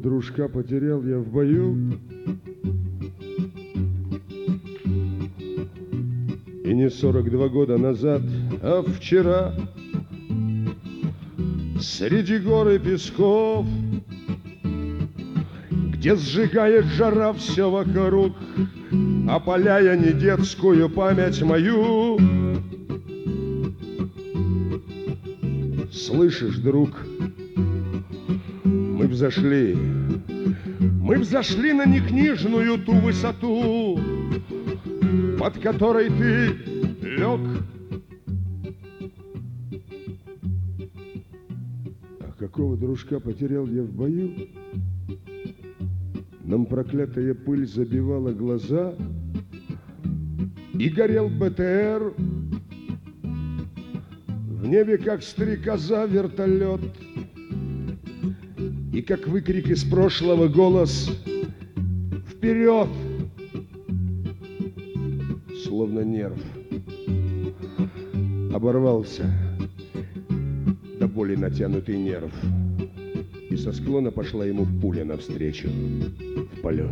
дружка потерял я в бою, и не 42 года назад, а вчера, среди гор и песков, где сжигает жара все вокруг, опаляя не детскую память мою. Слышишь, друг, мы взошли на некнижную ту высоту, под которой ты лег. А какого дружка потерял я в бою? Нам проклятая пыль забивала глаза, и горел БТР. В небе, как стрекоза, вертолет, и как выкрик из прошлого голос «Вперед!», словно нерв оборвался до боли натянутый нерв, и со склона пошла ему пуля навстречу в полет.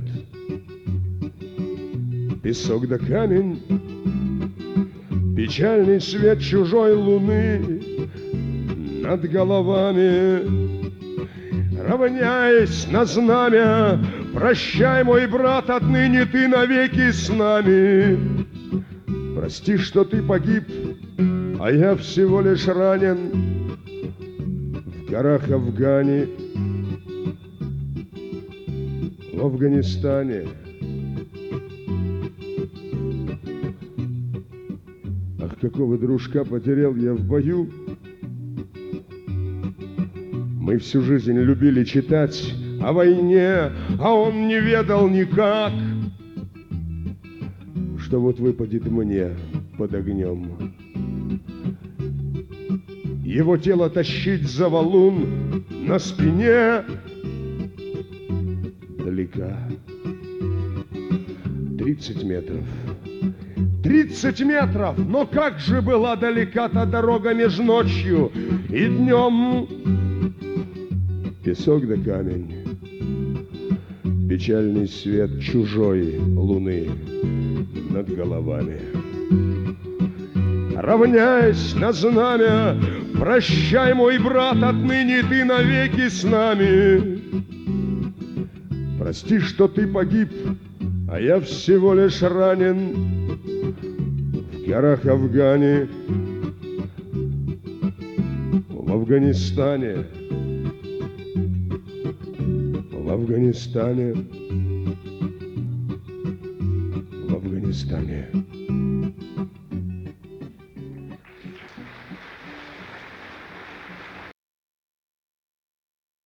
Песок да камень, печальный свет чужой луны над головами, равняясь на знамя. Прощай, мой брат, отныне ты навеки с нами. Прости, что ты погиб, а я всего лишь ранен в горах Афгани, в Афганистане. Ах, какого дружка потерял я в бою. Мы всю жизнь любили читать о войне, а он не ведал никак, что вот выпадет мне под огнем его тело тащить за валун на спине далека. 30 метров. 30 метров! Но как же была далека та дорога между ночью и днем! Песок да камень, печальный свет чужой луны над головами. Равняясь на знамя, прощай, мой брат, отныне ты навеки с нами. Прости, что ты погиб, а я всего лишь ранен в горах Афгани, в Афганистане. В Афганистане, в Афганистане.